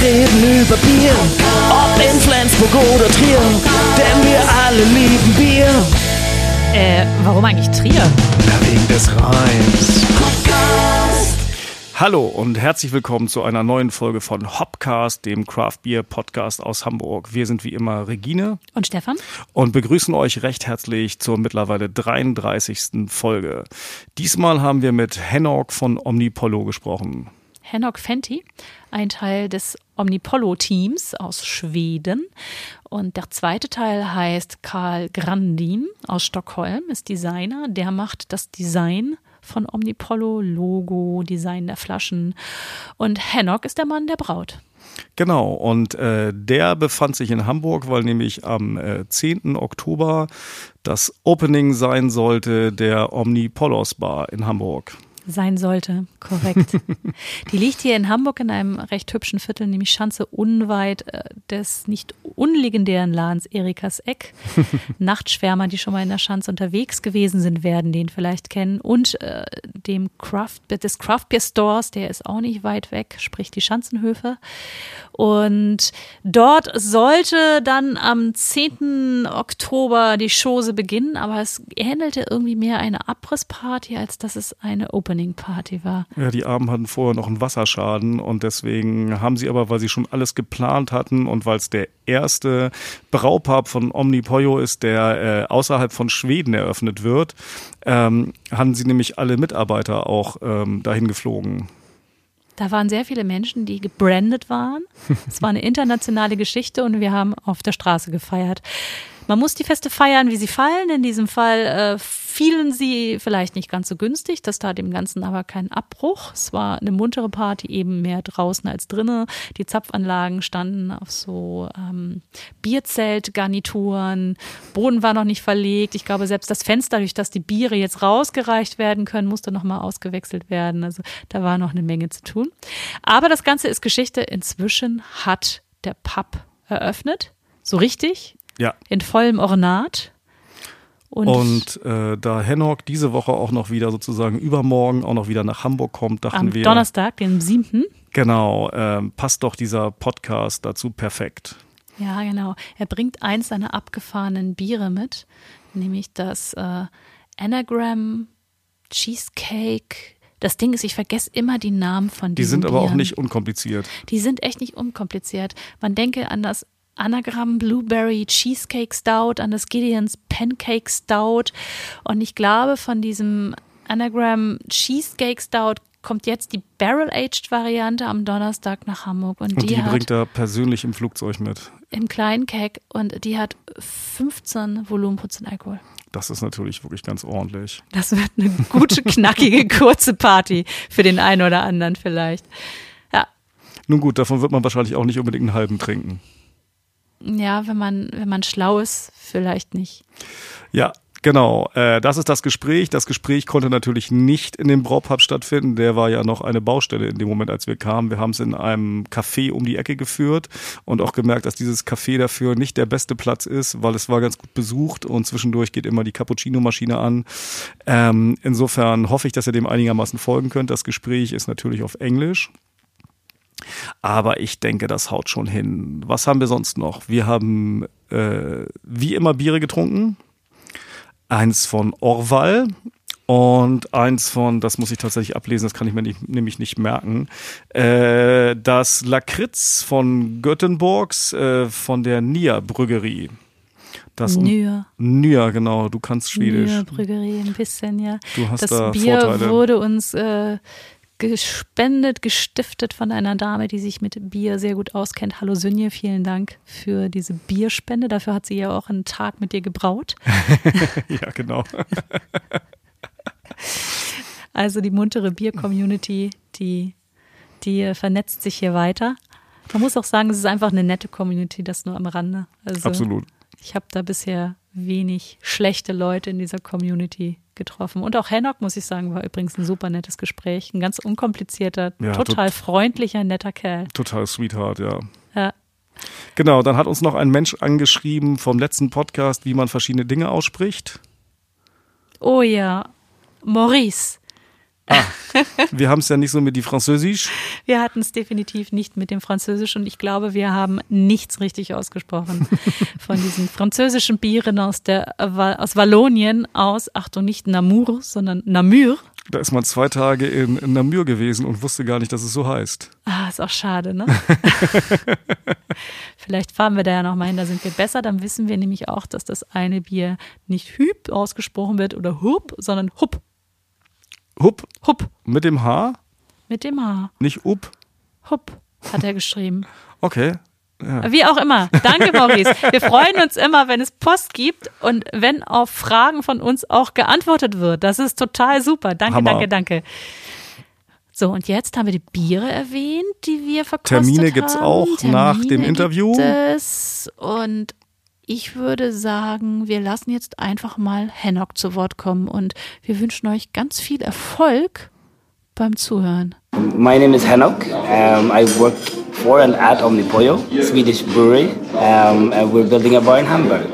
reden über Bier, ob in Flensburg oder Trier, denn wir alle lieben Bier. Warum eigentlich Trier? Ja, wegen des Reims. Hallo und herzlich willkommen zu einer neuen Folge von Hopcast, dem Craft Beer Podcast aus Hamburg. Wir sind wie immer Regine und Stefan und begrüßen euch recht herzlich zur mittlerweile 33. Folge. Diesmal haben wir mit Henok von Omnipollo gesprochen. Henok Fenty, ein Teil des Omnipollo-Teams aus Schweden. Und der zweite Teil heißt Carl Grandin aus Stockholm, ist Designer. Der macht das Design von Omnipollo, Logo, Design der Flaschen. Und Henok ist der Mann der Braut. Genau, und der befand sich in Hamburg, weil nämlich am 10. Oktober das Opening sein sollte der Omnipollos Bar in Hamburg. Sein sollte, korrekt. Die liegt hier in Hamburg in einem recht hübschen Viertel, nämlich Schanze, unweit des nicht unlegendären Ladens Erikas Eck. Nachtschwärmer, die schon mal in der Schanze unterwegs gewesen sind, werden den vielleicht kennen. Und des Craft Beer Stores, der ist auch nicht weit weg, sprich die Schanzenhöfe. Und dort sollte dann am 10. Oktober die Chose beginnen, aber es ähnelte irgendwie mehr eine Abrissparty, als dass es eine Opening-Party war. Ja, die Armen hatten vorher noch einen Wasserschaden und deswegen haben sie aber, weil sie schon alles geplant hatten und weil es der erste Braupub von Omnipollo ist, der außerhalb von Schweden eröffnet wird, haben sie nämlich alle Mitarbeiter auch dahin geflogen. Da waren sehr viele Menschen, die gebrandet waren. Es war eine internationale Geschichte und wir haben auf der Straße gefeiert. Man muss die Feste feiern, wie sie fallen. In diesem Fall fielen sie vielleicht nicht ganz so günstig. Das tat dem Ganzen aber keinen Abbruch. Es war eine muntere Party, eben mehr draußen als drinnen. Die Zapfanlagen standen auf so Bierzeltgarnituren. Boden war noch nicht verlegt. Ich glaube, selbst das Fenster, durch das die Biere jetzt rausgereicht werden können, musste nochmal ausgewechselt werden. Also da war noch eine Menge zu tun. Aber das Ganze ist Geschichte. Inzwischen hat der Pub eröffnet. So richtig. Ja. In vollem Ornat. Und da Henok diese Woche auch noch wieder sozusagen übermorgen auch noch wieder nach Hamburg kommt, dachten wir. Am Donnerstag, den 7. Genau, passt doch dieser Podcast dazu perfekt. Ja, genau. Er bringt eins seiner abgefahrenen Biere mit, nämlich das Anagram Cheesecake. Das Ding ist, ich vergesse immer die Namen von diesen Die sind aber Bieren. auch nicht unkompliziert. Die sind echt nicht unkompliziert. Man denke an das Anagram Blueberry Cheesecake Stout, an das Gideons Pancake Stout. Und ich glaube, von diesem Anagram Cheesecake Stout kommt jetzt die Barrel-Aged-Variante am Donnerstag nach Hamburg. Und die bringt er persönlich im Flugzeug mit. Im kleinen Keg. Und die hat 15 Volumenprozent Alkohol. Das ist natürlich wirklich ganz ordentlich. Das wird eine gute, knackige, kurze Party für den einen oder anderen vielleicht. Ja. Nun gut, davon wird man wahrscheinlich auch nicht unbedingt einen halben trinken. Ja, wenn man schlau ist, vielleicht nicht. Ja, genau. Das ist das Gespräch. Das Gespräch konnte natürlich nicht in dem Braupub stattfinden. Der war ja noch eine Baustelle in dem Moment, als wir kamen. Wir haben es in einem Café um die Ecke geführt und auch gemerkt, dass dieses Café dafür nicht der beste Platz ist, weil es war ganz gut besucht und zwischendurch geht immer die Cappuccino-Maschine an. Insofern hoffe ich, dass ihr dem einigermaßen folgen könnt. Das Gespräch ist natürlich auf Englisch. Aber ich denke, das haut schon hin. Was haben wir sonst noch? Wir haben wie immer Biere getrunken. Eins von Orval und eins von, das muss ich tatsächlich ablesen, das kann ich mir nämlich nicht merken, das Lakritz von Göteborgs von der Nia Brüggerie. Nya, genau, du kannst Schwedisch. Nya Brüggerie, ein bisschen, ja. Du hast das da Bier Vorteile. Wurde uns gestiftet von einer Dame, die sich mit Bier sehr gut auskennt. Hallo Sünje, vielen Dank für diese Bierspende. Dafür hat sie ja auch einen Tag mit dir gebraut. Ja, genau. Also die muntere Bier-Community, die vernetzt sich hier weiter. Man muss auch sagen, es ist einfach eine nette Community, das nur am Rande. Also Absolut. Ich habe da bisher wenig schlechte Leute in dieser Community getroffen. Und auch Henok, muss ich sagen, war übrigens ein super nettes Gespräch. Ein ganz unkomplizierter, ja, total freundlicher, netter Kerl. Total Sweetheart, ja. Ja. Genau, dann hat uns noch ein Mensch angeschrieben vom letzten Podcast, wie man verschiedene Dinge ausspricht. Oh ja, Maurice. Wir haben es ja nicht so mit die Französisch. Wir hatten es definitiv nicht mit dem Französisch und ich glaube, wir haben nichts richtig ausgesprochen von diesen französischen Bieren aus Wallonien aus, Achtung, nicht Namur, sondern Namur. Da ist man 2 Tage in Namur gewesen und wusste gar nicht, dass es so heißt. Ist auch schade, ne? Vielleicht fahren wir da ja noch mal hin, da sind wir besser. Dann wissen wir nämlich auch, dass das eine Bier nicht Hüb ausgesprochen wird oder Hup, sondern Hup. Hup? Hup. Mit dem H? Mit dem H. Nicht Up? Hup, hat er geschrieben. Okay. Ja. Wie auch immer. Danke, Maurice. Wir freuen uns immer, wenn es Post gibt und wenn auf Fragen von uns auch geantwortet wird. Das ist total super. Danke, Hammer. danke. So, und jetzt haben wir die Biere erwähnt, die wir verkostet haben. Termine gibt's auch nach dem Interview. Und ich würde sagen, wir lassen jetzt einfach mal Henok zu Wort kommen und wir wünschen euch ganz viel Erfolg beim Zuhören. My name is Henok. I work for and at Omnipollo, Swedish brewery, and we're building a bar in Hamburg.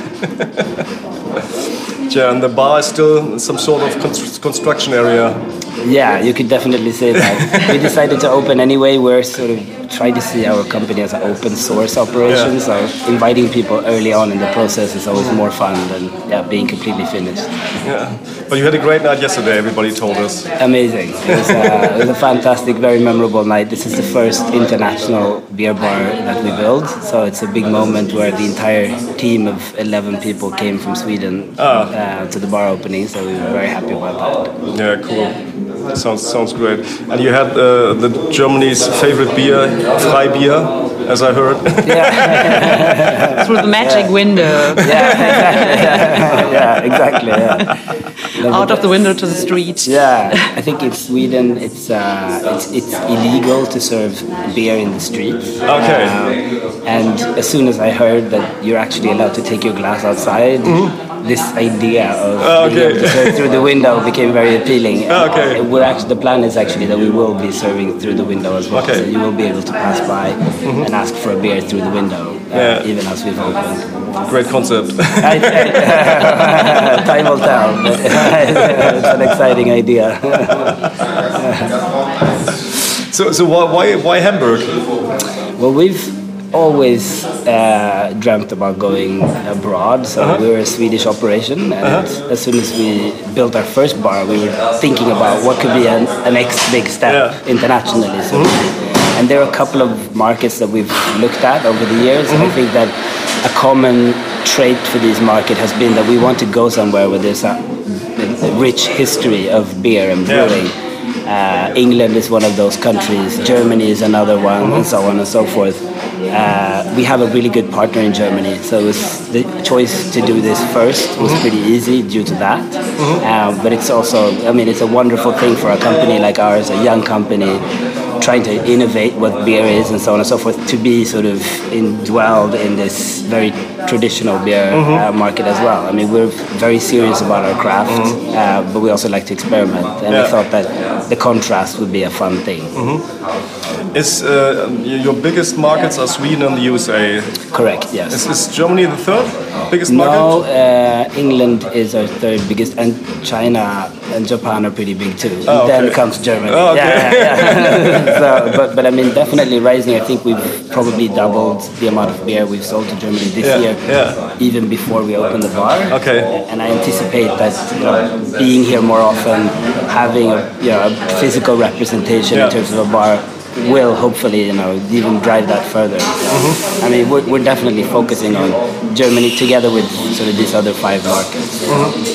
Yeah, and the bar is still some sort of construction area. Yeah, you could definitely say that. We decided to open anyway. We're sort of trying to see our company as an open source operation, so inviting people early on in the process is always more fun than being completely finished. Yeah, but you had a great night yesterday, everybody told us. Amazing. It was a fantastic, very memorable night. This is the first international beer bar that we build, so it's a big moment where the entire team of 11 people came from Sweden to the bar opening, so we were very happy about that. Yeah, cool. Sounds great. And you had the Germany's favorite beer, Freibier, as I heard. Yeah. Through the magic window. Yeah, exactly. Yeah. Out of the window to the street. Yeah, I think in Sweden it's illegal to serve beer in the street. Okay. And as soon as I heard that you're actually allowed to take your glass outside, this idea of being able to serve through the window became very appealing. Okay. The plan is actually that we will be serving through the window as well. Okay. So you will be able to pass by and ask for a beer through the window, even as we've opened. Great concept. Time will tell. But it's an exciting idea. So why Hamburg? Well, we've always dreamt about going abroad, so we were a Swedish operation, and as soon as we built our first bar, we were thinking about what could be a next big step internationally. So and there are a couple of markets that we've looked at over the years, and I think that a common trait for these markets has been that we want to go somewhere where there's a rich history of beer and brewing. England is one of those countries, Germany is another one, and so on and so forth. We have a really good partner in Germany, so the choice to do this first was pretty easy due to that. But it's also, it's a wonderful thing for a company like ours, a young company, trying to innovate what beer is and so on and so forth, to be sort of indwelled in this very traditional beer market as well. I mean, we're very serious about our craft, but we also like to experiment, and we thought that the contrast would be a fun thing. Is your biggest markets are Sweden and the USA? Correct, yes. Is Germany the third biggest market? No, England is our third biggest, and China and Japan are pretty big too. Oh, okay. Then comes Germany. Oh, okay. So, but I mean, definitely rising. I think we've probably doubled the amount of beer we've sold to Germany this year, even before we opened the bar. Okay. And I anticipate that being here more often, having a physical representation in terms of a bar, will hopefully even drive that further. I mean, we're definitely focusing on Germany together with sort of these other 5 markets.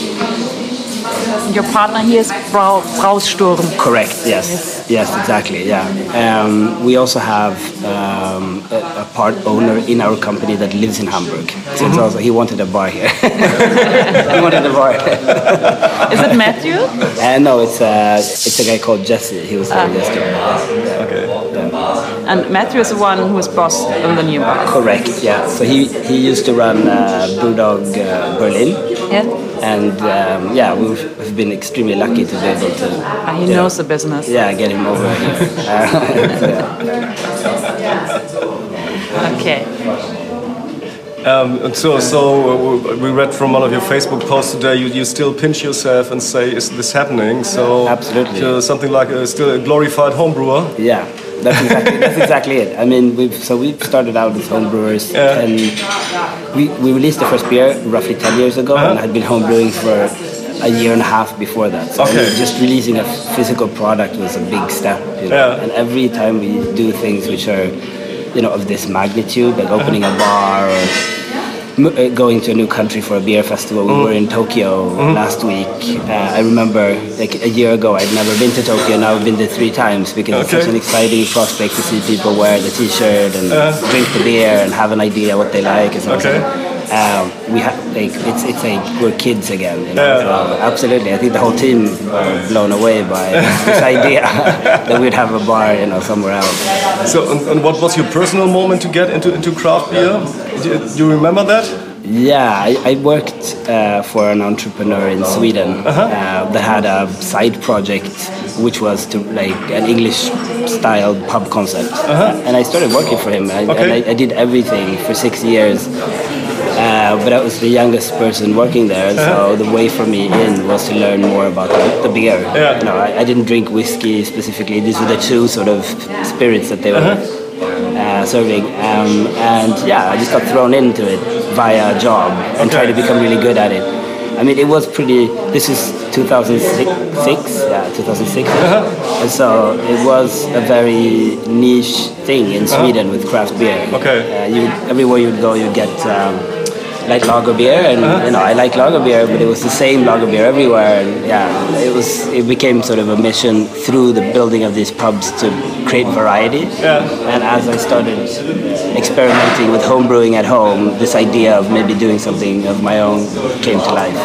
Your partner here is Brausturm. Correct. Yes, exactly. Yeah. We also have a part owner in our company that lives in Hamburg. So it's also, he wanted a bar here. He wanted a bar. Is it Matthew? No, it's a guy called Jesse. He was there yesterday. Okay. Yeah. And Matthew is the one who is boss in the new bar. Correct. Yeah. So he used to run Brewdog Berlin. Yeah. And we've been extremely lucky to be able to. He knows the business. Yeah, get him over here. Okay. And so we read from one of your Facebook posts today. You still pinch yourself and say, "Is this happening?" So absolutely, something like still a glorified homebrewer. Yeah, that's exactly it. I mean, we've started out as homebrewers, and we released the first beer roughly 10 years ago, and had been homebrewing for a year and a half before that. So I mean, just releasing a physical product was a big step. You know? And every time we do things which are, of this magnitude, like opening a bar or going to a new country for a beer festival. We were in Tokyo last week. I remember like a year ago I'd never been to Tokyo. Now I've been there 3 times because it's such an exciting prospect to see people wear the t-shirt and drink the beer and have an idea what they like. And so we have like it's like we're kids again. So absolutely, I think the whole team were blown away by this idea that we'd have a bar, somewhere else. So, and what was your personal moment to get into craft beer? Do you remember that? Yeah, I worked for an entrepreneur in Sweden that had a side project which was to like an English-style pub concept, and I started working for him. And I did everything for 6 years. But I was the youngest person working there, so the way for me in was to learn more about the beer. I didn't drink whiskey specifically. These were the 2 sort of spirits that they were serving, and I just got thrown into it via a job and tried to become really good at it. I mean, it was pretty. This is 2006. And so it was a very niche thing in Sweden with craft beer. Everywhere you'd go, you'd get light lager beer, and I like lager beer, but it was the same lager beer everywhere. And it became sort of a mission through the building of these pubs to create variety. And as I started experimenting with homebrewing at home, this idea of maybe doing something of my own came to life.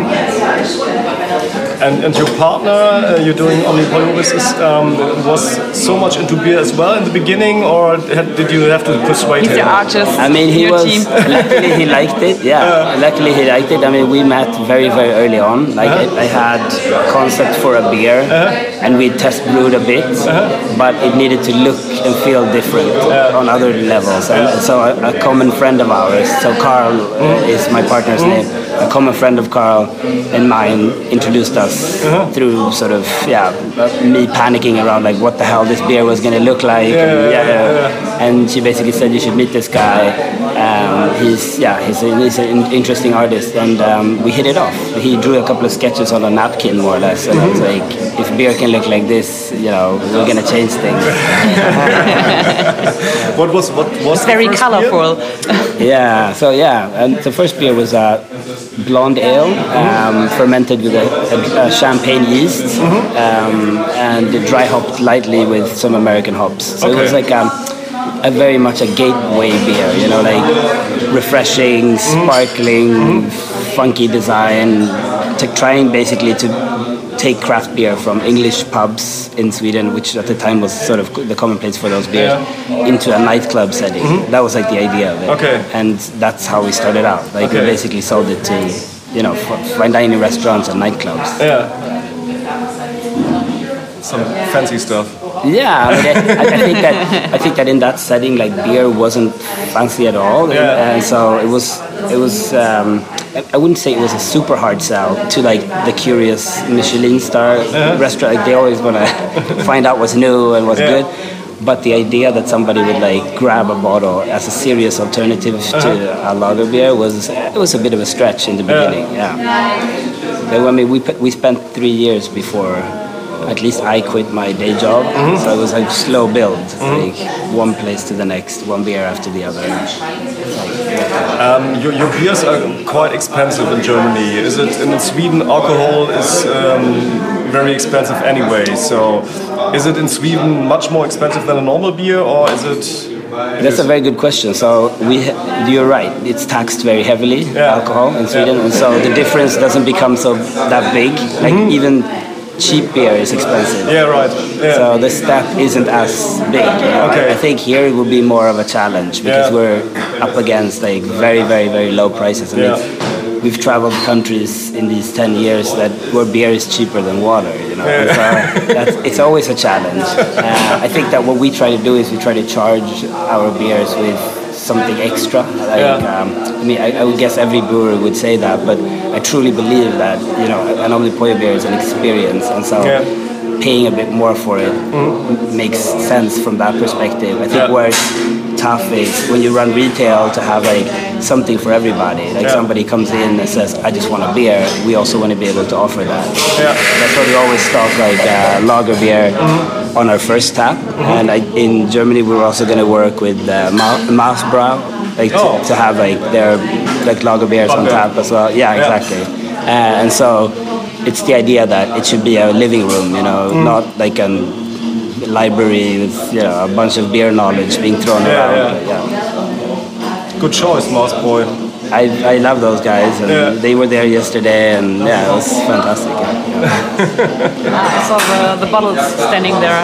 And your partner, you're doing Omnipolluris, was so much into beer as well in the beginning, or did you have to persuade him? He's the artist. I mean, luckily he liked it. Luckily he liked it. I mean, we met very, very early on. Like I had a concept for a beer, and we test brewed a bit, but it needed to look and feel different on other levels. And so a common friend of ours, so Carl is my partner's name. A common friend of Carl and mine introduced us through sort of me panicking around like what the hell this beer was going to look like. And she basically said you should meet this guy. He's an interesting artist, and we hit it off. He drew a couple of sketches on a napkin more or less, and I was like, if beer can look like this, we're going to change things. What was very colorful. And the first beer was blonde ale, fermented with a champagne yeast, and dry hopped lightly with some American hops. So it was like a very much a gateway beer, like refreshing, sparkling, funky design, trying basically to take craft beer from English pubs in Sweden, which at the time was sort of the commonplace for those beers, into a nightclub setting. That was like the idea of it. And that's how we started out. Like we basically sold it to, fine dining restaurants and nightclubs. Some fancy stuff. Yeah, I think that in that setting, like beer wasn't fancy at all, and so it was. I wouldn't say it was a super hard sell to like the curious Michelin star restaurant. Like they always want to find out what's new and what's good. But the idea that somebody would like grab a bottle as a serious alternative to a lager beer was a bit of a stretch in the beginning. So, I mean, we spent 3 years before. At least I quit my day job, so it was like slow build, like one place to the next, one beer after the other. Your beers are quite expensive in Germany. Is it in Sweden? Alcohol is very expensive anyway. So, is it in Sweden much more expensive than a normal beer, or is it? That's a very good question. So you're right. It's taxed very heavily, alcohol in Sweden, and so the difference doesn't become that big. Like even cheap beer is expensive. So the step isn't as big. I think here it will be more of a challenge because we're up against like very, very, very low prices. I mean, we've traveled countries in these 10 years where beer is cheaper than water. So it's always a challenge. I think that what we try to do is we try to charge our beers with something extra. I mean, I would guess every brewer would say that, but I truly believe that, you know, an Omnipollo beer is an experience, and so paying a bit more for it makes sense from that perspective. I think where it's tough is when you run retail to have like something for everybody. Like somebody comes in and says, I just want a beer. We also want to be able to offer that. That's why we always stock like lager beer on our first tap. And in Germany, we're also going to work with Mausbrau, like to have like their like lager beers on tap as well. Yeah, exactly. And so it's the idea that it should be a living room, you know, not like a library with, you know, a bunch of beer knowledge being thrown around. Good choice, Mausbräu. I love those guys, and they were there yesterday, and it was fantastic. I saw the bottles standing there.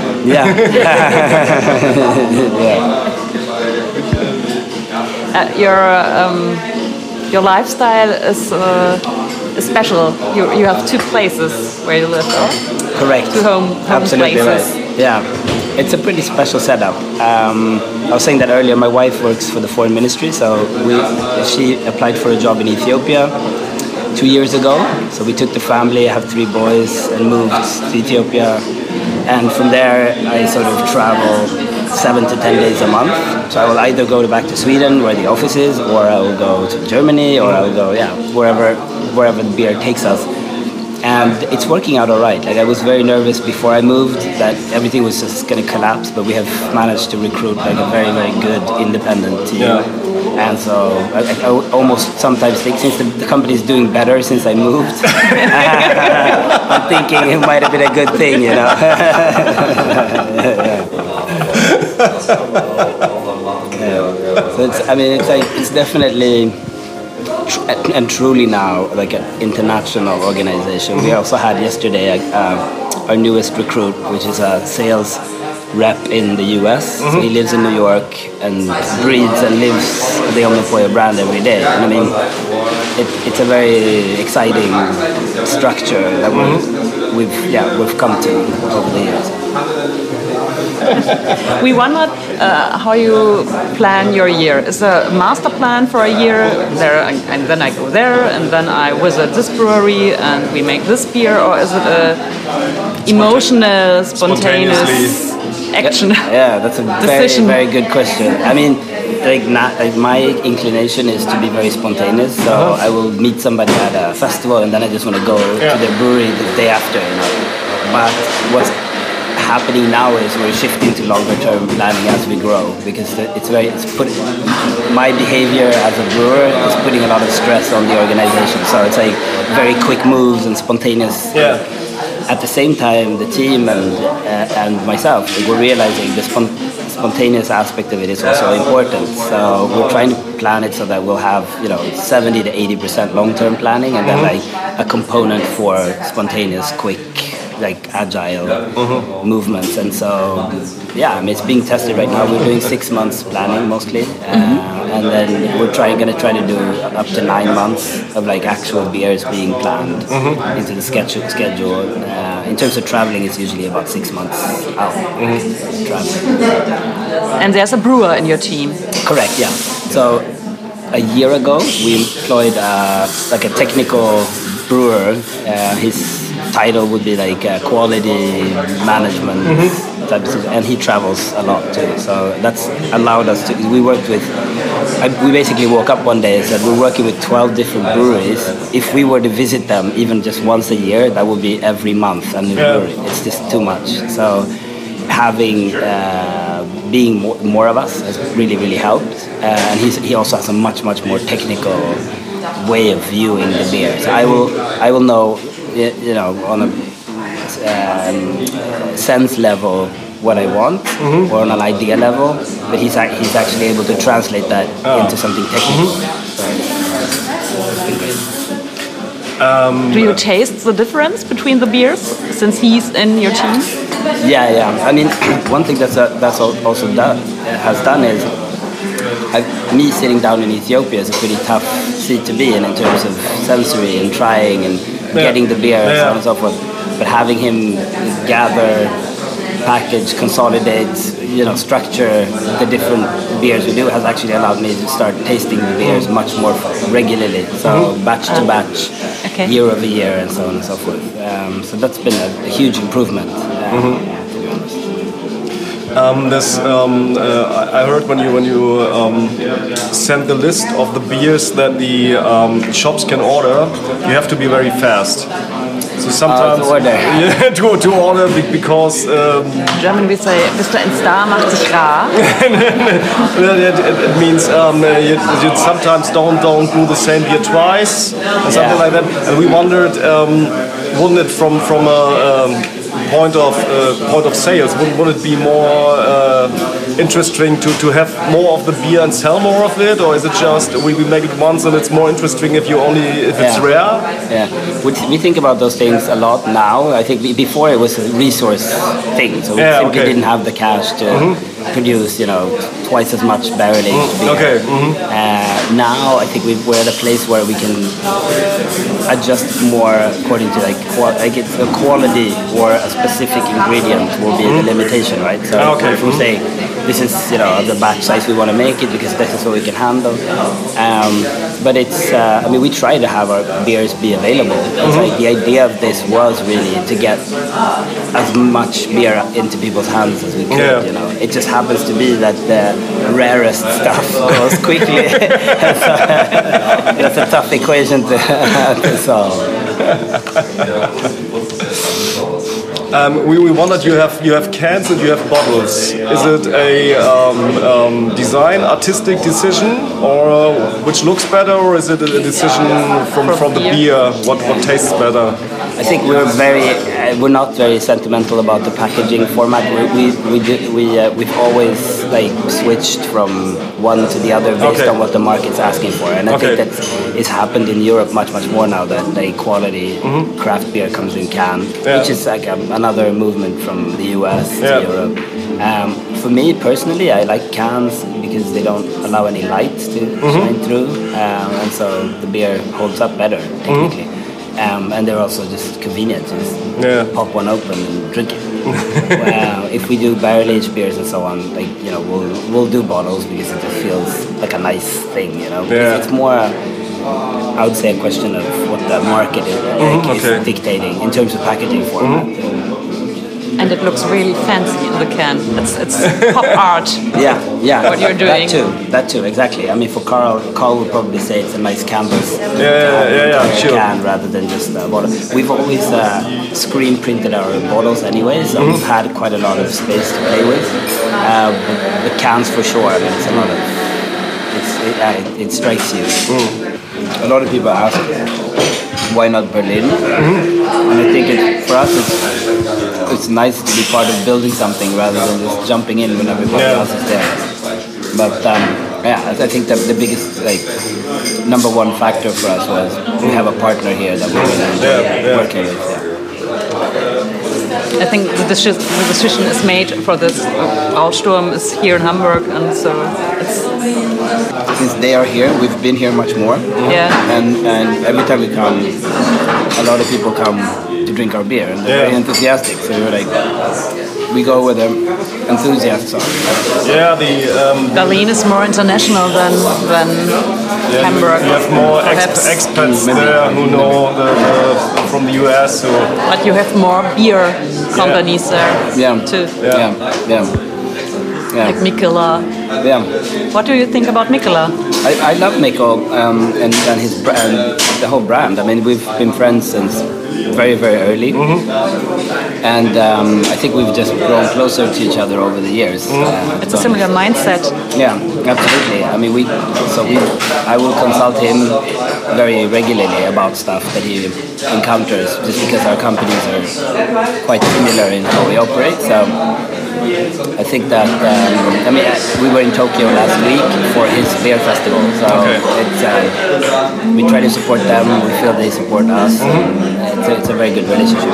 Your lifestyle is special. You have 2 places where you live, right? Correct. 2 home Absolutely places. Right. Yeah, it's a pretty special setup. I was saying that earlier. My wife works for the Foreign Ministry, so she applied for a job in Ethiopia 2 years ago. So we took the family. I have 3 boys and moved to Ethiopia, and from there I sort of travel 7 to 10 days a month. So I will either go back to Sweden where the office is, or I will go to Germany, or I will go wherever the beer takes us. And it's working out all right. Like, I was very nervous before I moved that everything was just going to collapse, but we have managed to recruit like a very, very good independent team. And so I almost sometimes think, since the company is doing better since I moved, I'm thinking it might have been a good thing, you know. So it's definitely and truly now like an international organization. We also had yesterday our newest recruit, which is a sales rep in the US. So he lives in New York and breathes and lives the Omnipollo brand every day. And I mean, it's a very exciting structure that we've come to over the years. We wondered how you plan your year. Is a master plan for a year there, and then I go there, and then I visit this brewery, and we make this beer, or is it a emotional, spontaneous action? Yeah, that's a very, very good question. I mean, my inclination is to be very spontaneous. So I will meet somebody at a festival, and then I just want to go to the brewery the day after, you know. But what's happening now is we're shifting to longer term planning as we grow, because my behavior as a brewer is putting a lot of stress on the organization. So it's like very quick moves and spontaneous. At the same time, the team and myself, we're realizing the spontaneous aspect of it is also important. So we're trying to plan it so that we'll have 70 to 80% long-term planning, and then like a component for spontaneous, quick, like agile movements. And so I mean, it's being tested right now. We're doing 6 months planning mostly, and then we're going to try to do up to 9 months of like actual beers being planned into the schedule. In terms of traveling, it's usually about 6 months out. Traveling. And there's a brewer in your team. Correct. Yeah. So a year ago, we employed like a technical brewer. His title would be like quality management type of thing, and he travels a lot too. So that's allowed us to. We basically woke up one day and said we're working with 12 different breweries. If we were to visit them even just once a year, that would be every month a new brewery. It's just too much. So having being more of us has really, really helped. And he also has a much more technical way of viewing the beer. So I will know, on a sense level what I want, or on an idea level, but he's actually able to translate that into something technical. Do you taste the difference between the beers since he's in your team? Yeah. I mean, one thing that's also has done is me sitting down in Ethiopia is a pretty tough seat to be in terms of sensory and trying and getting the beer and so on and so forth. But having him gather, package, consolidate, structure the different beers we do has actually allowed me to start tasting the beers much more regularly. So batch to batch, year over year, and so on and so forth. So that's been a huge improvement. To be honest. I heard when you send the list of the beers that the shops can order, you have to be very fast. So sometimes to order. Yeah, to order because In German we say, bist du ein Star, macht sich rar. it means you sometimes don't do the same beer twice or something like that. And we wondered, wouldn't it from a point of sales, would it be more interesting to have more of the beer and sell more of it, or is it just we make it once and it's more interesting if it's rare? Yeah, we think about those things a lot now. I think before it was a resource thing, so we simply didn't have the cash to produce, twice as much barrel-aged beer. Okay. Now I think we're at a place where we can adjust more according to like it's a quality or a specific ingredient will be the limitation, right? So if we say this is the batch size we want to make it because this is what we can handle. But it's we try to have our beers be available. It's like the idea of this was really to get as much beer into people's hands as we could. It just happens to be that the rarest stuff goes quickly. That's a tough equation to solve. We wondered, you have cans and you have bottles. Is it a design, artistic decision, or which looks better, or is it a decision from the beer? What tastes better? I think we're not very sentimental about the packaging format. We've always switched from one to the other based on what the market's asking for, and I think that it's happened in Europe much more now that quality craft beer comes in can, which is like another movement from the US to Europe. For me personally, I like cans because they don't allow any light to shine through, and so the beer holds up better technically. And they're also just convenient. Just pop one open and drink it. If we do barrel-aged beers and so on, we'll do bottles because it just feels like a nice thing, It's more, I would say, a question of what the market is dictating in terms of packaging format. And it looks really fancy in the can. It's pop art. Yeah. What you're doing. That too, exactly. I mean, for Carl would probably say it's a nice canvas. Sure. Can rather than just a bottle. We've always screen printed our bottles anyway, so we've had quite a lot of space to play with. The cans for sure. I mean, it's a lot of. It strikes you. A lot of people ask, why not Berlin? And I think for us it's nice to be part of building something rather than just jumping in when everybody else is there. But I think that the biggest number one factor for us was we have a partner here that we really enjoy working with. I think the decision is made for this. Brausturm is here in Hamburg, and so it's. Since they are here, we've been here much more. And every time we come, a lot of people come to drink our beer, and they're very enthusiastic. So we're we go where the enthusiasts are. Berlin is more international than Hamburg. You have more expats there who know from the US. But you have more beer companies there too. Like Mikkeller. What do you think about Mikkeller? I love Mikkel and his brand, the whole brand. I mean, we've been friends since very early, and I think we've just grown closer to each other over the years. It's a similar mindset. Yeah, absolutely. I mean, I will consult him very regularly about stuff that he encounters, just because our companies are quite similar in how we operate. So I think that we were in Tokyo last week for his beer festival. So we try to support them. We feel they support us. It's a very good relationship.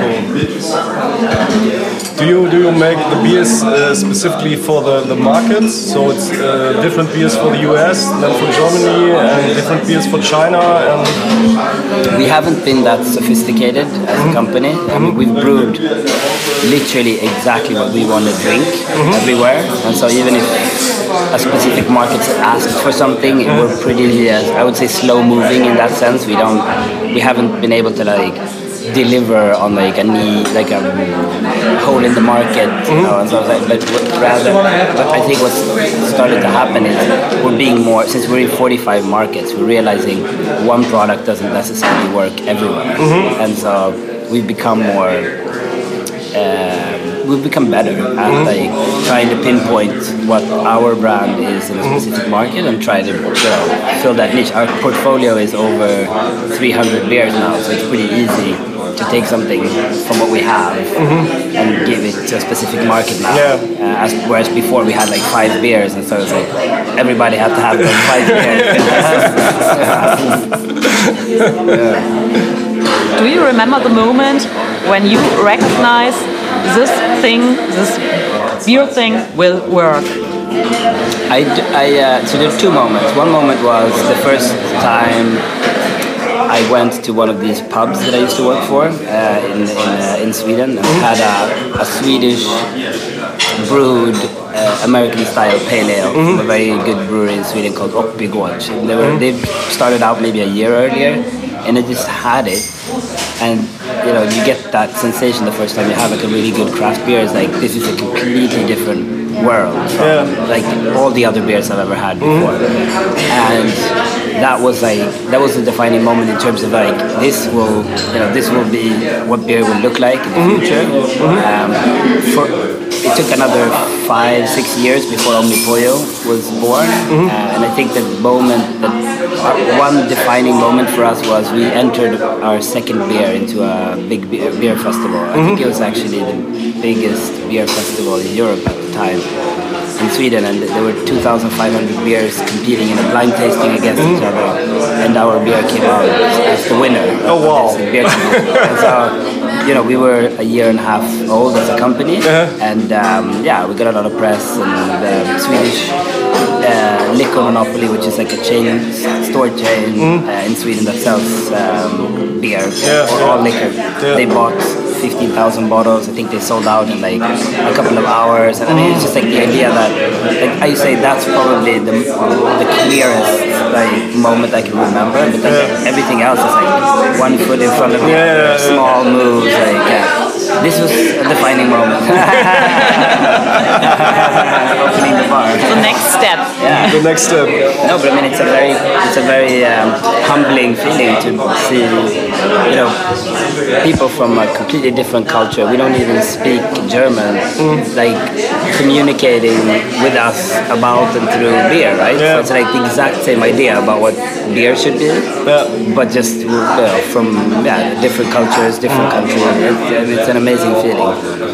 Cool. Do you make the beers specifically for the markets? So it's different beers for the US than for Germany, and different beers for China. We haven't been that sophisticated as a company. I mean, we've brewed literally exactly what we want to drink everywhere. And so even if a specific market asks for something, we're pretty, I would say, slow moving in that sense. We haven't been able to like deliver on like a need, like a hole in the market, you know, and so but I think what's started to happen is we're being more, since we're in 45 markets, we're realizing one product doesn't necessarily work everywhere, and so we've become better at like trying to pinpoint what our brand is in a specific market and try to fill that niche. Our portfolio is over 300 beers now, so it's pretty easy to take something from what we have and give it to a specific market now. Whereas before we had like 5 beers, and so it's like everybody had to have those 5 beers. Do you remember the moment when you recognize this beer thing will work? So there are 2 moments. One moment was the first time I went to one of these pubs that I used to work for in Sweden, and had a Swedish brewed American-style pale ale from a very good brewery in Sweden called Oppigård. They started out maybe a year earlier, and I just had it, and you know, you get that sensation the first time you have like a really good craft beer. It's like, this is a completely different world from like all the other beers I've ever had before, and that was a defining moment in terms of like, this will be what beer will look like in the future. It took another 5-6 years before Omnipollo was born, and I think one defining moment for us was we entered our second beer into a big beer festival. I think it was actually the biggest beer festival in Europe at the time, in Sweden, and there were 2,500 beers competing in a blind tasting against each other, and our beer came out as the winner. Oh wow! Beer and so, you know, we were a year and a half old as a company, and we got a lot of press, and the Swedish Liquor Monopoly, which is like a store chain in Sweden that sells beer or all liquor. They bought 15,000 bottles. I think they sold out in like a couple of hours, and I mean, it's just like the idea that, like I say, that's probably the clearest like moment I can remember. But then everything else is like 1 foot in front of me, small moves, like this was a defining moment. Opening the bar. The next step. Yeah. The next step. No, but I mean, it's a very humbling feeling to see, you know, people from a completely different culture. We don't even speak German, like communicating with us about and through beer, right? So it's like the exact same idea about what beer should be, but just from different cultures, different countries. It's an amazing feeling.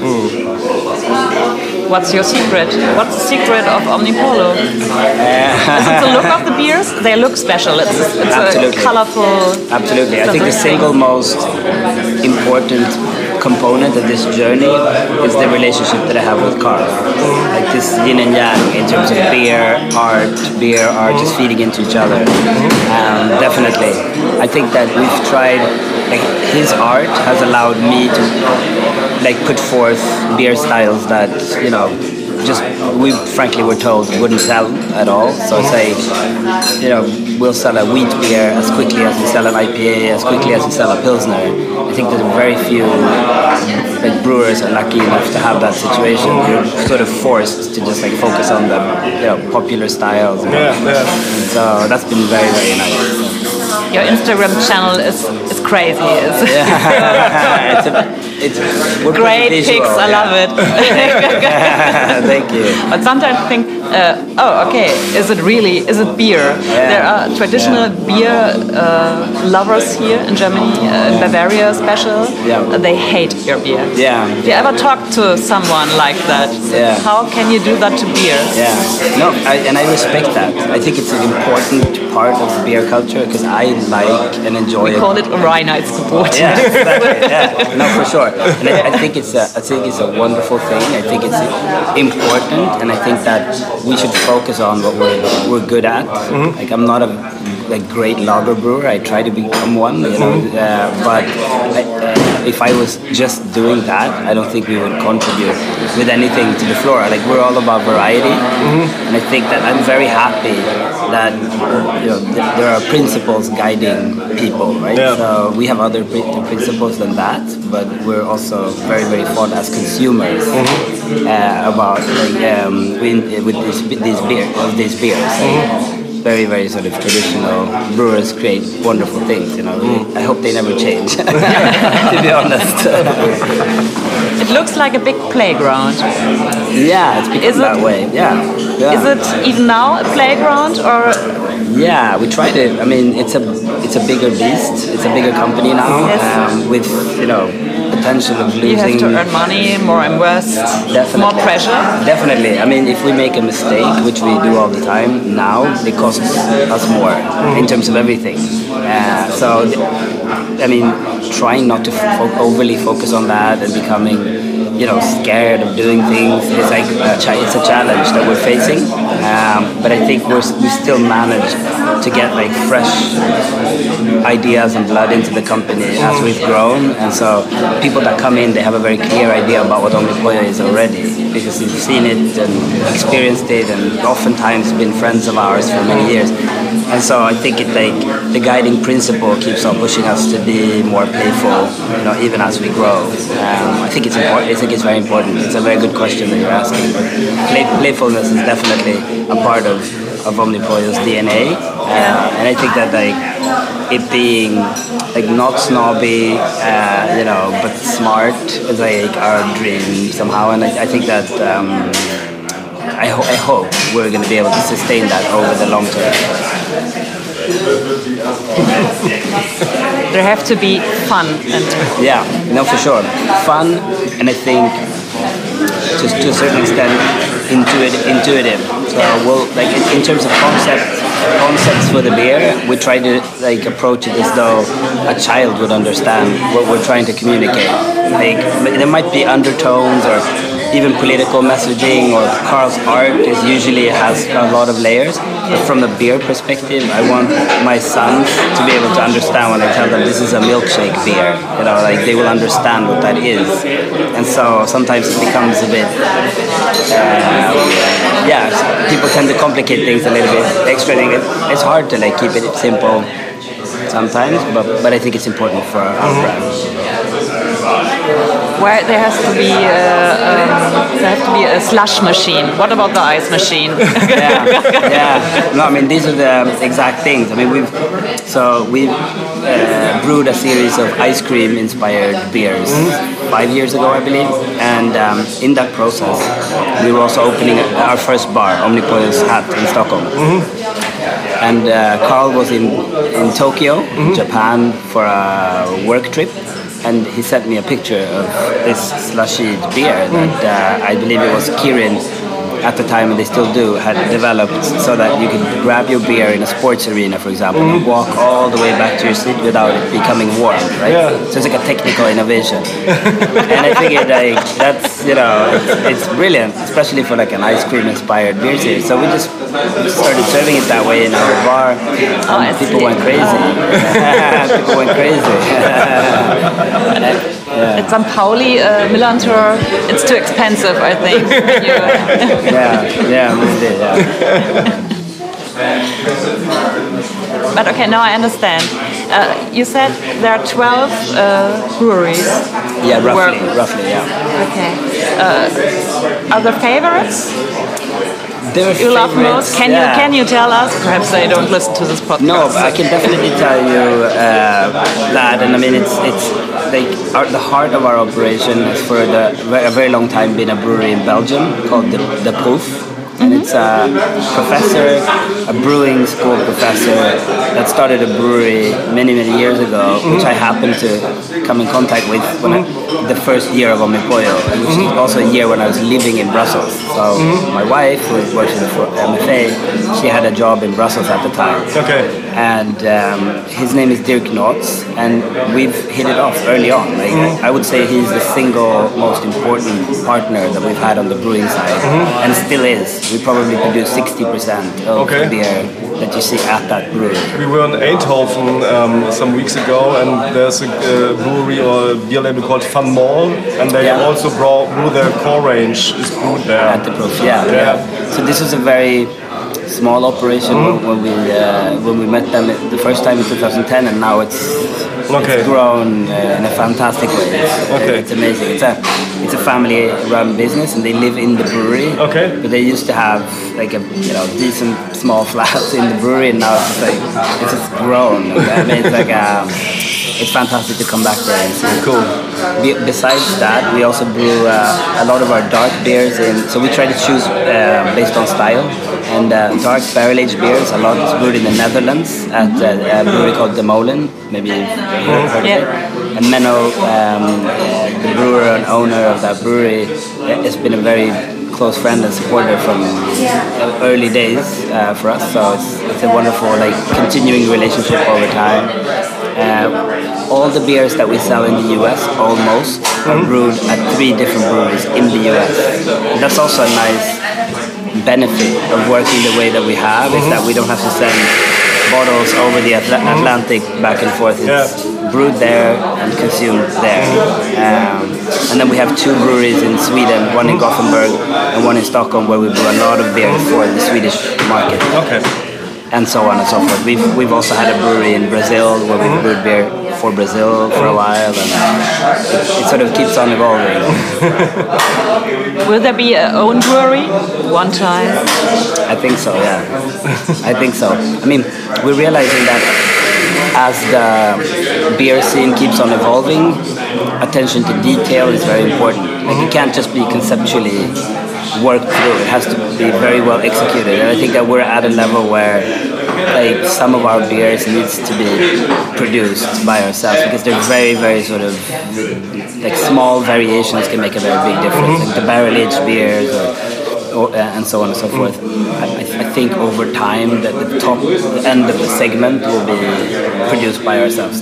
What's your secret? What's the secret of Omnipollo? Is it the look of the beers? They look special. It's a colorful. Absolutely. I think the single most important component of this journey is the relationship that I have with Carl. Like this yin and yang in terms of beer art just feeding into each other. Definitely. I think that we've tried, like, his art has allowed me to like put forth beer styles that, you know, just we frankly were told wouldn't sell at all. So it's like, you know, we'll sell a wheat beer as quickly as we sell an IPA, as quickly as we sell a Pilsner. I think there's very few like brewers are lucky enough to have that situation. You're sort of forced to just like focus on the, you know, popular styles. And so that's been very, very nice. Your Instagram channel is crazy. It's great pics. I love it. Thank you. But sometimes I think, is it beer? There are traditional beer lovers here in Germany, in Bavaria special. They hate your beer. If you ever talk to someone like that, how can you do that to beer? No, and I respect that. I think it's an important part of beer culture because I like and enjoy it. We call it Reinheitsgebot. No, for sure. And I think it's a wonderful thing. I think it's important, and I think that we should focus on what we're good at. Like, I'm not a great lager brewer. I try to become one, you know, but if I was just doing that, I don't think we would contribute with anything to the floor. Like, we're all about variety, and I think that I'm very happy that there are principles guiding people, right? Yeah. So we have other principles than that, but we're also very, very fond as consumers about with these beers. Very, very sort of traditional brewers create wonderful things. I hope they never change. To be honest. It looks like a big playground. Yeah, it's become that way. Yeah. Is it even now a playground, or? Yeah, we try to. I mean, it's a bigger beast. It's a bigger company now, with potential of losing. You have to earn money, more invest, more pressure. Definitely. I mean, if we make a mistake, which we do all the time now, it costs us more in terms of everything. So, I mean, trying not to overly focus on that and becoming, scared of doing things is like it's a challenge that we're facing. But I think we still manage to get like fresh ideas and blood into the company as we've grown, and so people that come in, they have a very clear idea about what Omni Pollo is already, because they've seen it and experienced it, and oftentimes been friends of ours for many years. And so I think the guiding principle keeps on pushing us to be more playful, even as we grow. I think it's important. I think it's very important. It's a very good question that you're asking. Playfulness is definitely a part of Omni Pollo's DNA, and I think that it being like not snobby, but smart is like our dream somehow, and I think that I hope we're going to be able to sustain that over the long term. There have to be fun and for sure, fun, and I think just to a certain extent intuitive. So we'll in terms of concepts for the beer, we try to approach it as though a child would understand what we're trying to communicate. There might be undertones or even political messaging, or Carl's art usually has a lot of layers. But from the beer perspective, I want my sons to be able to understand when I tell them this is a milkshake beer. They will understand what that is. And so sometimes it becomes a bit, people tend to complicate things a little bit. Extra thing. It's hard to keep it simple sometimes, but I think it's important for our brand. Where there has to be a slush machine. What about the ice machine? No, I mean, these are the exact things. I mean, we've brewed a series of ice cream inspired beers 5 years ago, I believe, and in that process we were also opening our first bar, Omni Pollo's Hat, in Stockholm. And Carl was in Tokyo, Japan, for a work trip, and he sent me a picture of this slushy beer that I believe it was Kirin at the time, and they still do, had developed so that you could grab your beer in a sports arena, for example, and walk all the way back to your seat without it becoming warm, right? Yeah. So it's like a technical innovation. And I figured that's, it's brilliant, especially for an ice cream inspired beer series. So we just started serving it that way in our bar, and people went crazy. People went crazy. At St. Pauli, Millantor, it's too expensive, I think. Yeah, we did, But okay, now I understand. You said there are 12 breweries. Yeah, roughly, yeah. Okay. Are there favorites? You love most? Can you tell us? Perhaps they don't listen to this podcast. No, but I can definitely tell you that, and I mean it's the heart of our operation has for a very long time been a brewery in Belgium called the Proof. And it's a professor, a brewing school professor that started a brewery many years ago, which I happened to come in contact with the first year of Omni Pollo, which is also a year when I was living in Brussels. So my wife, who works for MFA, she had a job in Brussels at the time. Okay. and his name is Dirk Notz, and we've hit it off early on. Like, I would say he's the single most important partner that we've had on the brewing side, and still is. We probably produce 60% of the beer that you see at that brewery. We were in Eindhoven some weeks ago, and there's a brewery or a beer label called Van Mol, and they also brew their core range is brewed there. At the proof, yeah. So this was a very small operation when we met them the first time in 2010, and now it's grown in a fantastic way. It's amazing. It's a family-run business, and they live in the brewery. But they used to have like a decent small flat in the brewery, and now it's just grown. I mean, it's fantastic to come back there and see. Cool. Besides that, we also brew a lot of our dark beers so we try to choose based on style. And dark barrel-aged beers, a lot is brewed in the Netherlands at a brewery called De Molen. Maybe you've heard of it. And Menno, the brewer and owner of that brewery, has been a very close friend and supporter from early days for us. So it's a wonderful, continuing relationship over time. All the beers that we sell in the US, almost, are brewed at 3 different breweries in the US. And that's also a nice benefit of working the way that we have, is that we don't have to send bottles over the Atlantic back and forth. It's brewed there and consumed there. And then we have 2 breweries in Sweden, one in Gothenburg and one in Stockholm, where we brew a lot of beer for the Swedish market. And so on and so forth. We've also had a brewery in Brazil where we've brewed beer for Brazil for a while, and it sort of keeps on evolving. Will there be a own brewery one time? I think so, yeah. I think so. I mean, we're realizing that as the beer scene keeps on evolving, attention to detail is very important. Like, it can't just be conceptually worked through. It has to be very well executed. And I think that we're at a level where some of our beers needs to be produced by ourselves, because they're very, very sort of small variations can make a very big difference. Like the barrel-aged beers and so on and so forth. I think over time that the top end of the segment will be produced by ourselves.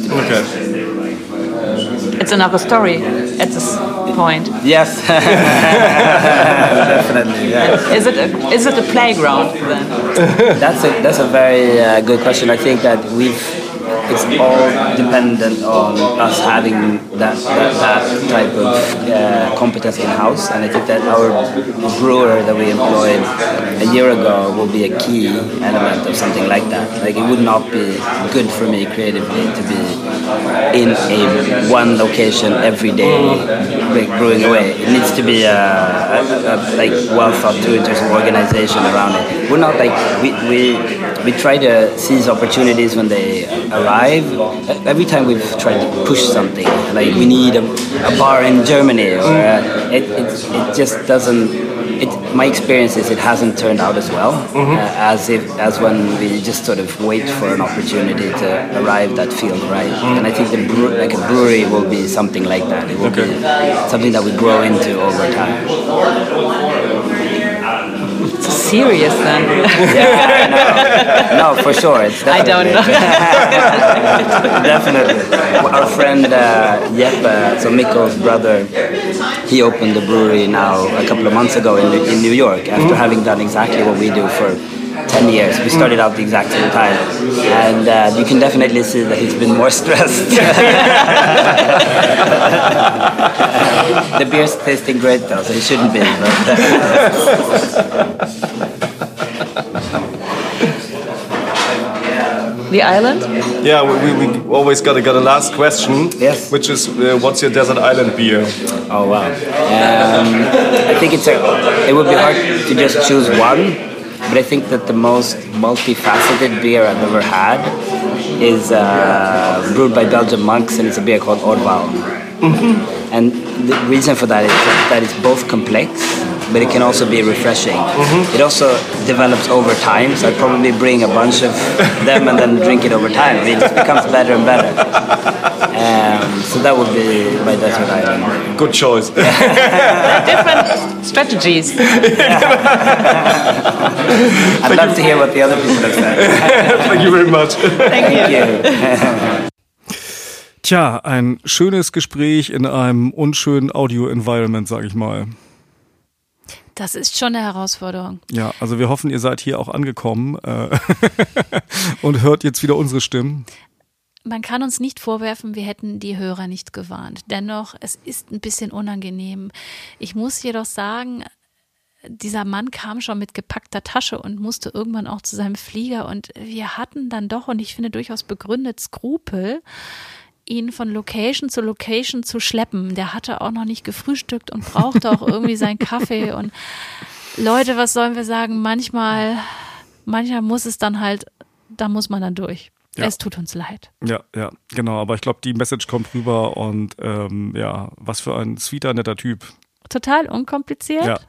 It's another story at this point. Yes, definitely. Yeah. Is it a playground then? That's a very good question. I think that it's all dependent on us having that type of competence in-house, and I think that our brewer that we employed a year ago will be a key element of something like that. Like, it would not be good for me creatively to be in one location every day brewing away. It needs to be well thought through in terms of organization around it. We're not we try to seize opportunities when they arrive. Every time we've tried to push something, like we need a bar in Germany, or it just doesn't. My experience is it hasn't turned out as well as when we just sort of wait for an opportunity to arrive that feels right. And I think a brewery will be something like that. It will be something that we grow into over time. It's serious then. Yeah, I know. No, for sure. It's I don't know. Definitely. Our friend Jeppe, so Mikkel's brother, he opened the brewery now a couple of months ago in New York, after having done exactly what we do for 10 years. We started out the exact same time, and you can definitely see that he's been more stressed. The beer's tasting great though, so it shouldn't be. The island? Yeah, we always got a last question. Yes. Which is, what's your desert island beer? Oh wow. I think it would be hard to just choose one, but I think that the most multifaceted beer I've ever had is brewed by Belgian monks, and it's a beer called Orval. And the reason for that is that it's both complex, but it can also be refreshing. It also develops over time, so I'd probably bring a bunch of them and then drink it over time. I mean, it just becomes better and better. So that would be my desert island. Good choice. Different strategies. I'd love to hear what the other people have said. Thank you very much. Thank you. Tja, ein schönes Gespräch in einem unschönen Audio-Environment, sag ich mal. Das ist schon eine Herausforderung. Ja, also wir hoffen, ihr seid hier auch angekommen und hört jetzt wieder unsere Stimmen. Man kann uns nicht vorwerfen, wir hätten die Hörer nicht gewarnt. Dennoch, es ist ein bisschen unangenehm. Ich muss jedoch sagen, dieser Mann kam schon mit gepackter Tasche und musste irgendwann auch zu seinem Flieger. Und wir hatten dann doch, und ich finde durchaus begründet, Skrupel, ihn von Location zu schleppen. Der hatte auch noch nicht gefrühstückt und brauchte auch irgendwie seinen Kaffee. Und Leute, was sollen wir sagen? Manchmal muss es dann halt, da muss man dann durch. Ja. Es tut uns leid. Ja, genau. Aber ich glaube, die Message kommt rüber und was für ein sweeter, netter Typ. Total unkompliziert. Ja.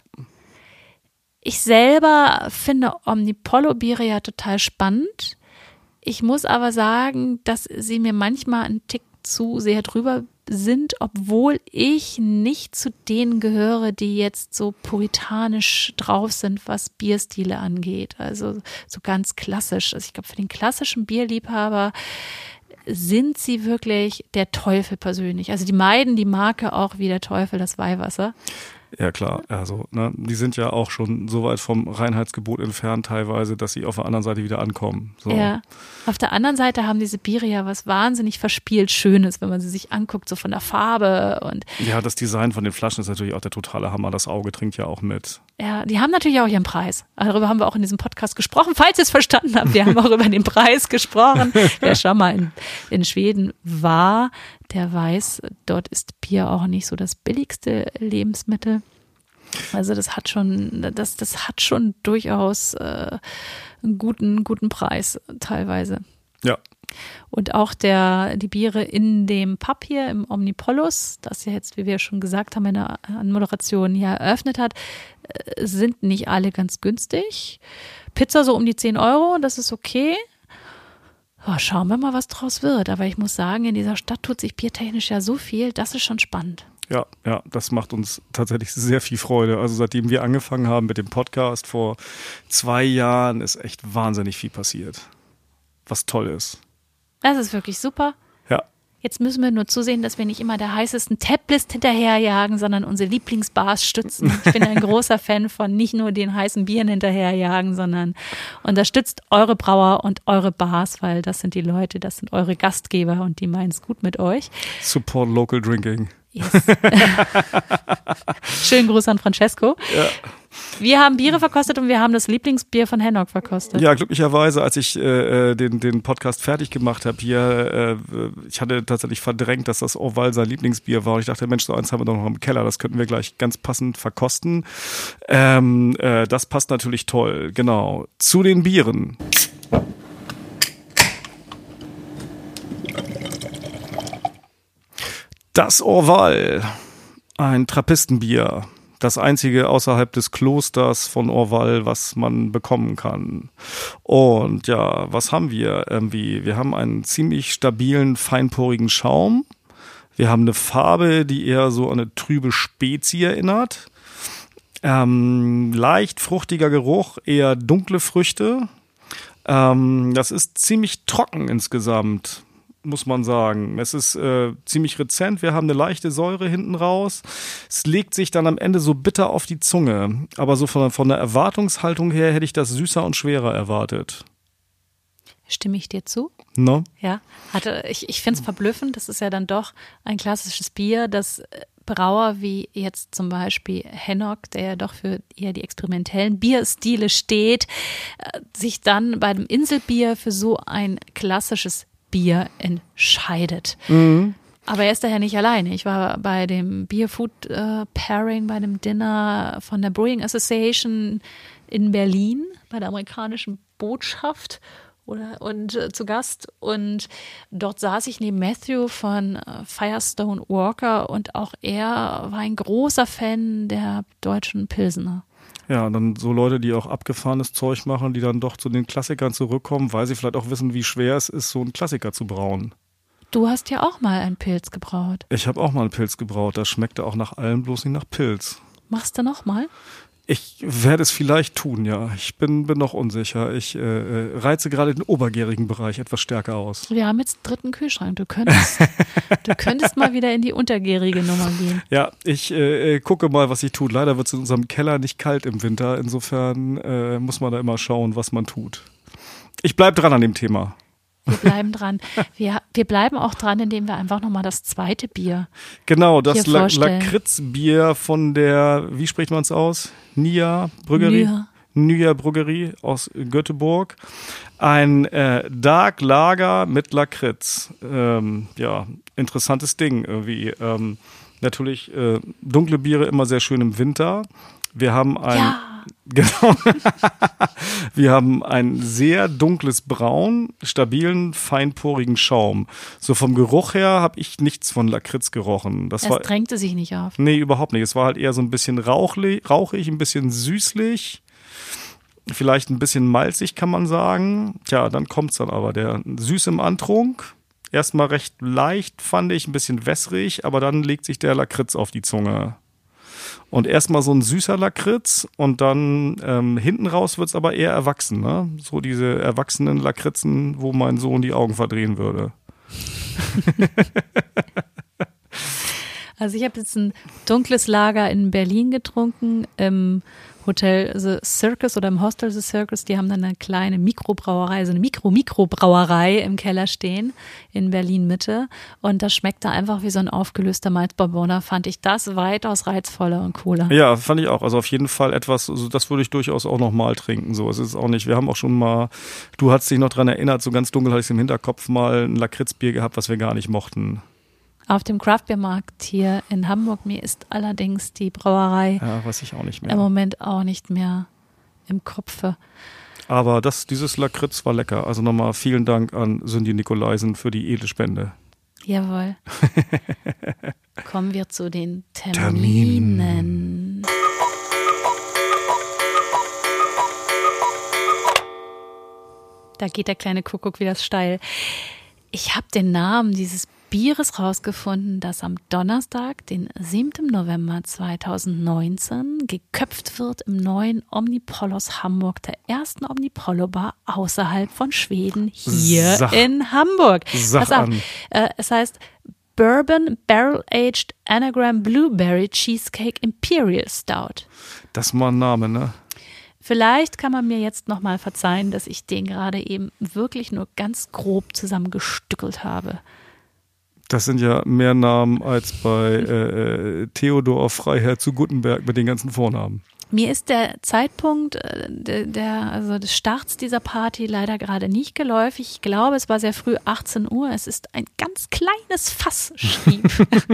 Ich selber finde Omnipollo-Biere ja total spannend. Ich muss aber sagen, dass sie mir manchmal einen Tick zu sehr drüber sind, obwohl ich nicht zu denen gehöre, die jetzt so puritanisch drauf sind, was Bierstile angeht. Also so ganz klassisch. Also ich glaube, für den klassischen Bierliebhaber sind sie wirklich der Teufel persönlich. Also die meiden die Marke auch wie der Teufel das Weihwasser. Ja klar, also die sind ja auch schon so weit vom Reinheitsgebot entfernt teilweise, dass sie auf der anderen Seite wieder ankommen. So. Ja, auf der anderen Seite haben diese Biere ja was wahnsinnig verspielt Schönes, wenn man sie sich anguckt, so von der Farbe und ja, das Design von den Flaschen ist natürlich auch der totale Hammer. Das Auge trinkt ja auch mit. Ja, die haben natürlich auch ihren Preis. Darüber haben wir auch in diesem Podcast gesprochen, falls ihr es verstanden habt. Wir haben auch über den Preis gesprochen. Wer schon mal in Schweden war, der weiß, dort ist Bier auch nicht so das billigste Lebensmittel. Also das hat schon durchaus einen guten Preis teilweise. Ja. Und auch die Biere in dem Pub hier im Omnipollos, das ja jetzt, wie wir schon gesagt haben, in der Moderation hier eröffnet hat, sind nicht alle ganz günstig. Pizza so um die 10 €, das ist okay. Oh, schauen wir mal, was draus wird. Aber ich muss sagen, in dieser Stadt tut sich biertechnisch ja so viel, das ist schon spannend. Ja, das macht uns tatsächlich sehr viel Freude. Also seitdem wir angefangen haben mit dem Podcast vor 2 Jahren, ist echt wahnsinnig viel passiert. Was toll ist. Das ist wirklich super. Ja. Jetzt müssen wir nur zusehen, dass wir nicht immer der heißesten Tablist hinterherjagen, sondern unsere Lieblingsbars stützen. Ich bin ein großer Fan von nicht nur den heißen Bieren hinterherjagen, sondern unterstützt eure Brauer und eure Bars, weil das sind die Leute, das sind eure Gastgeber und die meinen es gut mit euch. Support local drinking. Yes. Schönen Gruß an Francesco. Ja. Wir haben Biere verkostet und wir haben das Lieblingsbier von Henok verkostet. Ja, glücklicherweise, als ich den Podcast fertig gemacht habe hier, ich hatte tatsächlich verdrängt, dass das Orval sein Lieblingsbier war. Und ich dachte, Mensch, so eins haben wir doch noch im Keller, das könnten wir gleich ganz passend verkosten. Das passt natürlich toll, genau. Zu den Bieren. Das Orval, ein Trappistenbier, das einzige außerhalb des Klosters von Orval, was man bekommen kann. Und ja, was haben wir? Wir haben einen ziemlich stabilen, feinporigen Schaum. Wir haben eine Farbe, die eher so an eine trübe Spezie erinnert. Leicht fruchtiger Geruch, eher dunkle Früchte. Das ist ziemlich trocken insgesamt, muss man sagen. Es ist ziemlich rezent, wir haben eine leichte Säure hinten raus. Es legt sich dann am Ende so bitter auf die Zunge. Aber so von der Erwartungshaltung her hätte ich das süßer und schwerer erwartet. Stimme ich dir zu? No? Ja, ich finde es verblüffend, das ist ja dann doch ein klassisches Bier, das Brauer wie jetzt zum Beispiel Henok, der ja doch für eher die experimentellen Bierstile steht, sich dann bei dem Inselbier für so ein klassisches Bier entscheidet. Mhm. Aber er ist daher nicht alleine. Ich war bei dem Beer-Food-Pairing, bei dem Dinner von der Brewing Association in Berlin, bei der amerikanischen Botschaft. zu Gast. Und dort saß ich neben Matthew von Firestone Walker und auch er war ein großer Fan der deutschen Pilsener. Ja, dann so Leute, die auch abgefahrenes Zeug machen, die dann doch zu den Klassikern zurückkommen, weil sie vielleicht auch wissen, wie schwer es ist, so einen Klassiker zu brauen. Du hast ja auch mal einen Pilz gebraut. Ich habe auch mal einen Pilz gebraut, das schmeckte auch nach allem, bloß nicht nach Pilz. Machst du noch mal? Ich werde es vielleicht tun, ja. Ich bin noch unsicher. Ich reize gerade den obergärigen Bereich etwas stärker aus. Wir haben jetzt einen 3. Kühlschrank. Du könntest mal wieder in die untergärige Nummer gehen. Ja, ich gucke mal, was ich tue. Leider wird es in unserem Keller nicht kalt im Winter. Insofern muss man da immer schauen, was man tut. Ich bleibe dran an dem Thema. Wir bleiben dran. Wir bleiben auch dran, indem wir einfach nochmal das zweite Bier Genau, das hier vorstellen. Lakritzbier von der, wie spricht man es aus? Nia Brüggerie? Nia Brüggerie aus Göteborg. Ein Dark Lager mit Lakritz. Ja, interessantes Ding irgendwie. Natürlich dunkle Biere immer sehr schön im Winter. Wir haben Genau. Wir haben ein sehr dunkles Braun, stabilen, feinporigen Schaum. So vom Geruch her habe ich nichts von Lakritz gerochen. Es drängte sich nicht auf. Nee, überhaupt nicht. Es war halt eher so ein bisschen rauchig, ein bisschen süßlich, vielleicht ein bisschen malzig, kann man sagen. Tja, dann kommt's dann aber. Der süß im Antrunk, erstmal recht leicht, fand ich, ein bisschen wässrig, aber dann legt sich der Lakritz auf die Zunge. Und erstmal so ein süßer Lakritz und dann hinten raus wird's aber eher erwachsen, ne? So diese erwachsenen Lakritzen, wo mein Sohn die Augen verdrehen würde. Also ich habe jetzt ein dunkles Lager in Berlin getrunken, im Hotel The Circus oder im Hostel The Circus. Die haben dann eine kleine Mikrobrauerei, so eine Mikrobrauerei im Keller stehen in Berlin-Mitte. Und das schmeckte einfach wie so ein aufgelöster Malzbourbonner. Fand ich das weitaus reizvoller und cooler. Ja, fand ich auch. Also auf jeden Fall etwas, also das würde ich durchaus auch nochmal trinken. So, es ist auch nicht, wir haben auch schon mal, du hast dich noch dran erinnert, so ganz dunkel hatte ich es im Hinterkopf mal ein Lakritzbier gehabt, was wir gar nicht mochten. Auf dem Craftbeermarkt hier in Hamburg, mir ist allerdings die Brauerei weiß ich auch nicht mehr. im Moment auch nicht mehr im Kopfe. Aber dieses Lakritz war lecker. Also nochmal vielen Dank an Sündi Nikolaisen für die edle Spende. Jawohl. Kommen wir zu den Terminen. Da geht der kleine Kuckuck wieder steil. Ich habe den Namen dieses Bieres rausgefunden, das am Donnerstag, den 7. November 2019, geköpft wird im neuen Omnipollos Hamburg, der ersten Omnipollo-Bar außerhalb von Schweden, hier in Hamburg. Pass auf, es heißt Bourbon Barrel Aged Anagram Blueberry Cheesecake Imperial Stout. Das ist mal ein Name, ne? Vielleicht kann man mir jetzt nochmal verzeihen, dass ich den gerade eben wirklich nur ganz grob zusammengestückelt habe. Das sind ja mehr Namen als bei Theodor Freiherr zu Guttenberg mit den ganzen Vornamen. Mir ist der Zeitpunkt des Starts dieser Party leider gerade nicht geläufig. Ich glaube, es war sehr früh, 18 Uhr. Es ist ein ganz kleines Fass, schrieb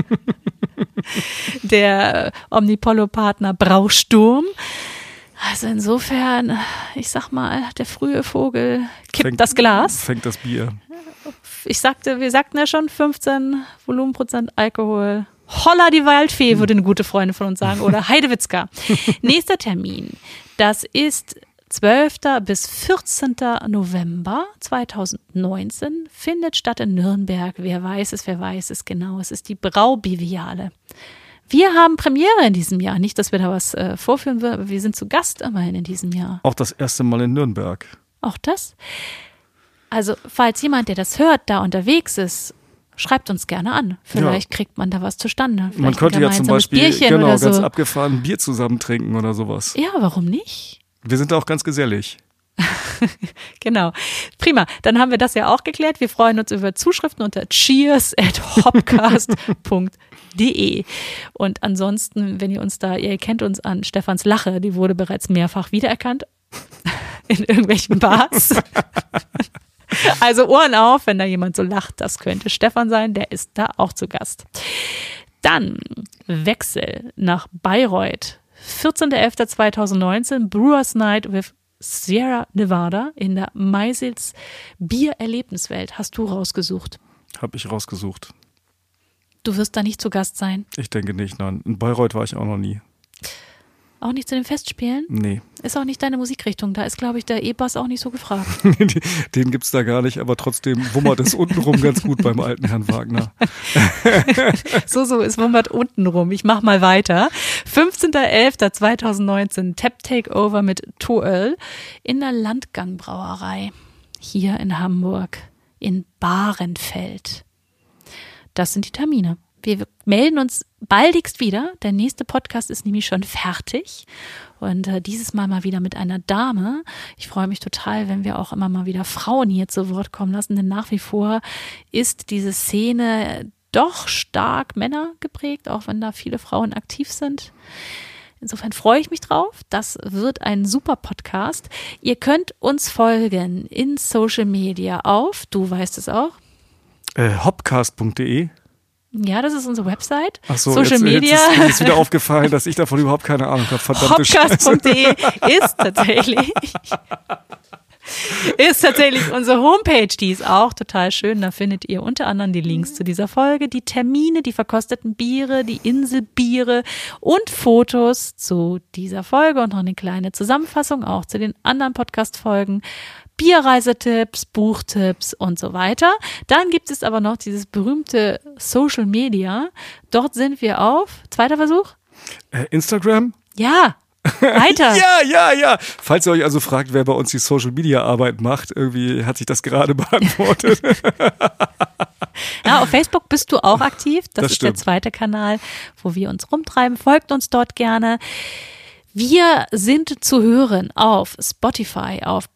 der Omnipollo-Partner Brausturm. Also insofern, ich sag mal, der frühe Vogel kippt das Glas. Fängt das Bier. Wir sagten ja schon 15 Volumenprozent Alkohol. Holla die Waldfee, würde eine gute Freundin von uns sagen. Oder Heidewitzka. Nächster Termin, das ist 12. bis 14. November 2019, findet statt in Nürnberg. Wer weiß es genau. Es ist die Braubiviale. Wir haben Premiere in diesem Jahr. Nicht, dass wir da was vorführen würden, aber wir sind zu Gast immerhin in diesem Jahr. Auch das erste Mal in Nürnberg. Auch das? Also, falls jemand, der das hört, da unterwegs ist, schreibt uns gerne an. Vielleicht kriegt man da was zustande. Vielleicht man könnte ja zum Beispiel Bierchen oder so. ganz abgefahren Bier zusammen trinken oder sowas. Ja, warum nicht? Wir sind da auch ganz gesellig. Genau. Prima. Dann haben wir das ja auch geklärt. Wir freuen uns über Zuschriften unter cheers@hopcast.de. Und ansonsten, wenn ihr kennt uns an Stefans Lache, die wurde bereits mehrfach wiedererkannt in irgendwelchen Bars. Also Ohren auf, wenn da jemand so lacht, das könnte Stefan sein, der ist da auch zu Gast. Dann Wechsel nach Bayreuth. 14.11.2019, Brewers Night with Sierra Nevada in der Meisels Biererlebniswelt hast du rausgesucht. Habe ich rausgesucht. Du wirst da nicht zu Gast sein? Ich denke nicht, nein. In Bayreuth war ich auch noch nie. Auch nicht zu den Festspielen? Nee. Ist auch nicht deine Musikrichtung. Da ist, glaube ich, der E-Bass auch nicht so gefragt. Den gibt's da gar nicht, aber trotzdem wummert es untenrum ganz gut beim alten Herrn Wagner. So, es wummert untenrum. Ich mach mal weiter. 15.11.2019, Tap Takeover mit Toöl in der Landgang-Brauerei. Hier in Hamburg, in Bahrenfeld. Das sind die Termine. Wir melden uns baldigst wieder. Der nächste Podcast ist nämlich schon fertig. Und dieses Mal wieder mit einer Dame. Ich freue mich total, wenn wir auch immer mal wieder Frauen hier zu Wort kommen lassen. Denn nach wie vor ist diese Szene doch stark Männer geprägt, auch wenn da viele Frauen aktiv sind. Insofern freue ich mich drauf. Das wird ein super Podcast. Ihr könnt uns folgen in Social Media auf, du weißt es auch, Hopcast.de. Ja, das ist unsere Website. Ach so, Social Media. Jetzt ist mir wieder aufgefallen, dass ich davon überhaupt keine Ahnung habe. Verdammte Hopcast.de ist tatsächlich unsere Homepage. Die ist auch total schön. Da findet ihr unter anderem die Links zu dieser Folge, die Termine, die verkosteten Biere, die Inselbiere und Fotos zu dieser Folge und noch eine kleine Zusammenfassung auch zu den anderen Podcast-Folgen. Bierreisetipps, Buchtipps und so weiter. Dann gibt es aber noch dieses berühmte Social Media. Dort sind wir auf, zweiter Versuch? Instagram? Ja, weiter. Ja. Falls ihr euch also fragt, wer bei uns die Social Media Arbeit macht, irgendwie hat sich das gerade beantwortet. Ja, auf Facebook bist du auch aktiv. Das ist stimmt. der zweite Kanal, wo wir uns rumtreiben. Folgt uns dort gerne. Wir sind zu hören auf Spotify, auf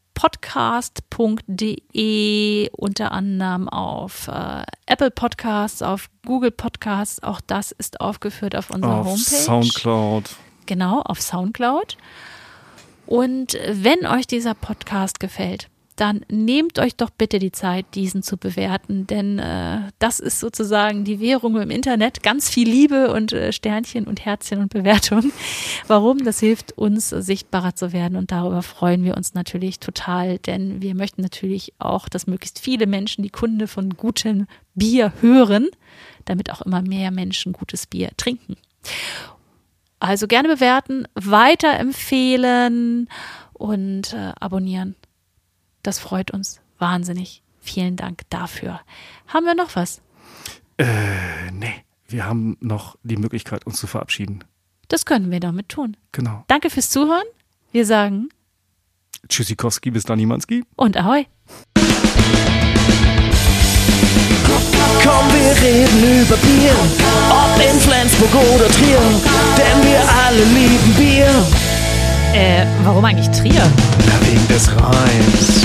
podcast.de, unter anderem auf Apple Podcasts, auf Google Podcasts, auch das ist aufgeführt auf unserer Homepage. Soundcloud. Genau, auf Soundcloud. Und wenn euch dieser Podcast gefällt, dann nehmt euch doch bitte die Zeit, diesen zu bewerten, denn das ist sozusagen die Währung im Internet. Ganz viel Liebe und Sternchen und Herzchen und Bewertung. Warum? Das hilft uns, sichtbarer zu werden und darüber freuen wir uns natürlich total, denn wir möchten natürlich auch, dass möglichst viele Menschen die Kunde von gutem Bier hören, damit auch immer mehr Menschen gutes Bier trinken. Also gerne bewerten, weiterempfehlen und abonnieren. Das freut uns wahnsinnig. Vielen Dank dafür. Haben wir noch was? Nee. Wir haben noch die Möglichkeit, uns zu verabschieden. Das können wir damit tun. Genau. Danke fürs Zuhören. Wir sagen Tschüssikowski, bis dann Niemanski. und Ahoi. Komm, wir reden über Bier, ob in Flensburg oder Trier, denn wir alle lieben Bier. Warum eigentlich Trier? Na, wegen des Reims.